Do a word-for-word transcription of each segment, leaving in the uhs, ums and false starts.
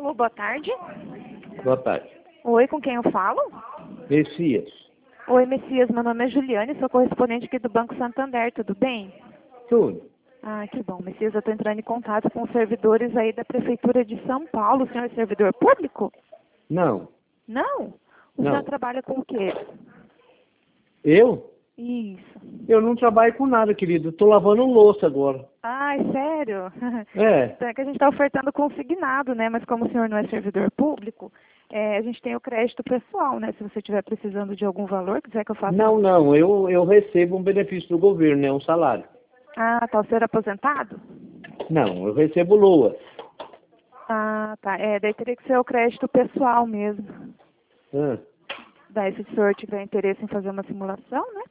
Alô, boa tarde. Boa tarde. Oi, com quem eu falo? Messias. Oi, Messias, meu nome é Juliane, sou correspondente aqui do Banco Santander, tudo bem? Tudo. Ah, que bom, Messias, eu estou entrando em contato com os servidores aí da Prefeitura de São Paulo. O senhor é servidor público? Não. Não? O senhor Não. trabalha com o quê? Eu? Isso. Eu não trabalho com nada, querido. Eu tô lavando louça agora. Ai, sério? É. Então é que a gente está ofertando consignado, né? Mas como o senhor não é servidor público, é, a gente tem o crédito pessoal, né? Se você estiver precisando de algum valor, quiser que eu faça... Não, não. Eu, eu recebo um benefício do governo, né? Um salário. Ah, tá. O senhor é aposentado? Não, eu recebo loas. Ah, tá. É, daí teria que ser o crédito pessoal mesmo. Ah. Daí, se o senhor tiver interesse em fazer uma simulação, né?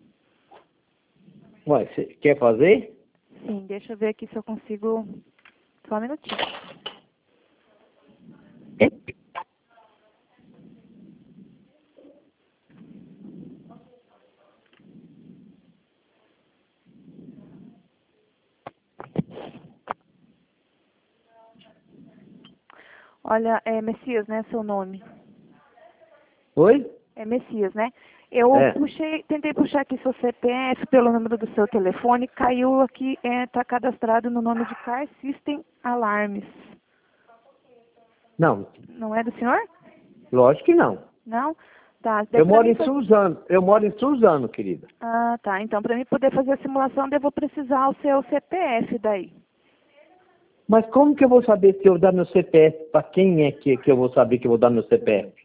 Ué, você quer fazer? Sim, deixa eu ver aqui se eu consigo... Só um minutinho. Olha, é Messias, né, seu nome? Oi? É Messias, né? Eu É. puxei, tentei puxar aqui seu C P F pelo número do seu telefone, caiu aqui, está cadastrado no nome de Car System Alarmes. Não, Não é do senhor? lógico que não. Não? Tá. daí Eu pra moro mim em fa- Suzano. Eu moro em Suzano, querida. Ah, tá. Então, para mim poder fazer a simulação, eu vou precisar o seu C P F daí. Mas como que eu vou saber se eu dar meu C P F? Para quem é que, que eu vou saber que eu vou dar meu C P F?